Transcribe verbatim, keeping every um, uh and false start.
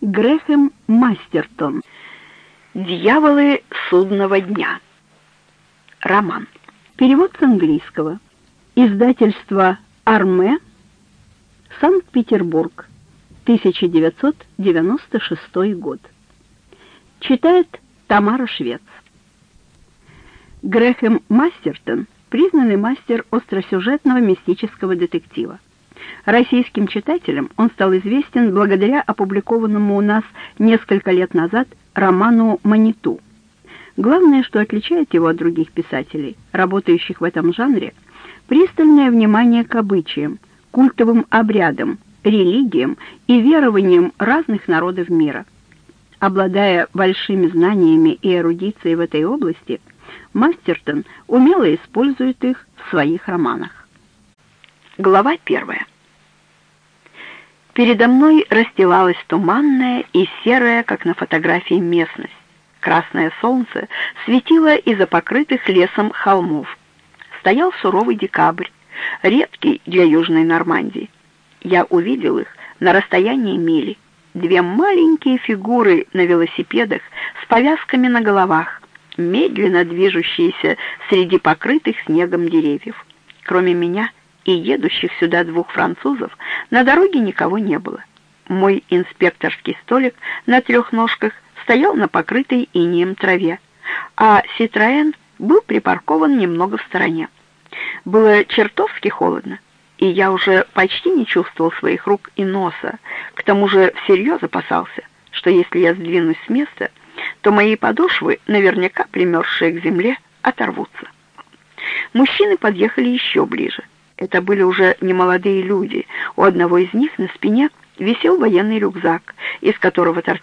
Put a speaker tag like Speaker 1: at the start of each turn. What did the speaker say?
Speaker 1: Грэхэм Мастертон. «Дьяволы судного дня». Роман. Перевод с английского. Издательство «Арме», Санкт-Петербург, тысяча девятьсот девяносто шестой год. Читает Тамара Швец. Грэхэм Мастертон — признанный мастер остросюжетного мистического детектива. Российским читателям он стал известен благодаря опубликованному у нас несколько лет назад роману «Маниту». Главное, что отличает его от других писателей, работающих в этом жанре, пристальное внимание к обычаям, культовым обрядам, религиям и верованиям разных народов мира. Обладая большими знаниями и эрудицией в этой области, Мастертон умело использует их в своих романах. Глава первая. Передо мной расстилалась туманная и серая, как на фотографии, местность. Красное солнце светило из-за покрытых лесом холмов. Стоял суровый декабрь, редкий для Южной Нормандии. Я увидел их на расстоянии мили. Две маленькие фигуры на велосипедах с повязками на головах, медленно движущиеся среди покрытых снегом деревьев. Кроме меня и едущих сюда двух французов, на дороге никого не было. Мой инспекторский столик на трех ножках стоял на покрытой инеем траве, а «Ситроэн» был припаркован немного в стороне. Было чертовски холодно, и я уже почти не чувствовал своих рук и носа, к тому же всерьез опасался, что если я сдвинусь с места, то мои подошвы, наверняка примерзшие к земле, оторвутся. Мужчины подъехали еще ближе. Это были уже немолодые люди. У одного из них на спине висел военный рюкзак, из которого торчали